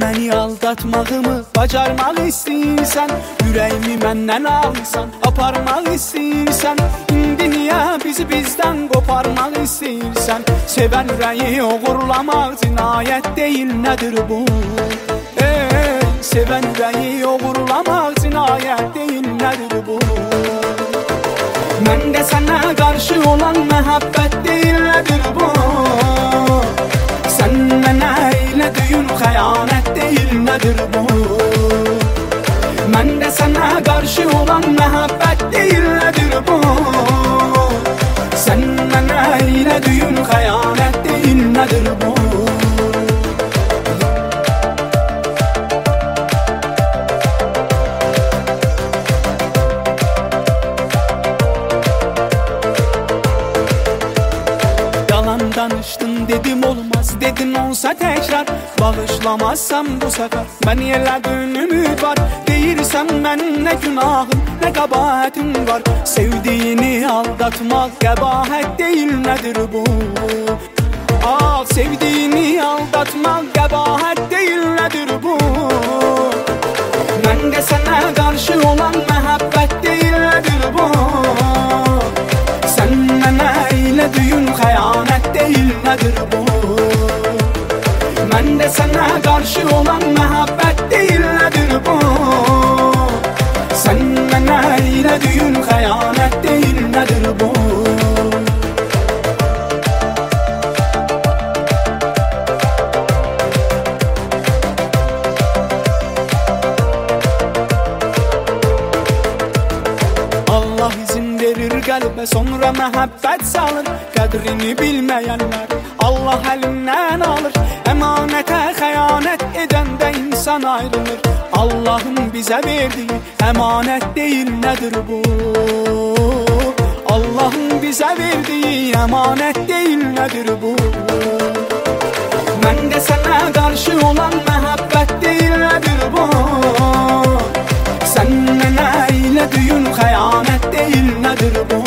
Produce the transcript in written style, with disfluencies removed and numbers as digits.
Məni aldatmağımı bacarmaq istəyirsən, ürəyimi məndən alsan, aparmaq istəyirsən. İndi niyə bizi bizdən qoparmaq istəyirsən? Sevən ürəyi oğurlamaq cinayət deyil, nədir bu? Sevən ürəyi oğurlamaq cinayət deyil, nədir bu? Məndə sənə qarşı olan məhəbbət deyil, nədir bu? Sən mənə eylədiyin xəyanət deyil, nədir bu? Məndə sənə qarşı olan məhəbbət deyil, nədir bu? Sən mənə eylədiyin xəyanət deyil, nədir bu? Danışdın dedim olmaz, dedin olsa tekrar. Bağışlamazsam bu sefer mən yerlərdin ümid var. Deyirsən mənim nə günahım, nə qəbahətim var. Sevdiyini aldatmaq qəbahət deyil, nədir bu? Ah, sevdiyini aldatmaq qəbahət deyil, nədir bu? Məndə sənə qarşı olan məhəbbət deyil, nədir bu? Sən mənə eylədiyin xəyanət deyil, nədir bu? Məndə sənə qarşı olan məhəbbət deyil, nədir bu? Sən mənə eylədiyin xəyanət deyil, nədir bu? Allah izin verir qəlbə, sonra məhəbbət salır. Qədrini bilməyənlər Allah əlindən alır. Əmanətə xəyanət edəndə insan ayrılır. Allahın bizə verdiyi əmanət deyil, nədir bu? Allahın bizə verdiyi əmanət deyil, nədir bu? Məndə sənə qarşı olan məhəbbət deyil, nədir bu? Sən mənə eylədiyin xəyanət deyil, nədir bu?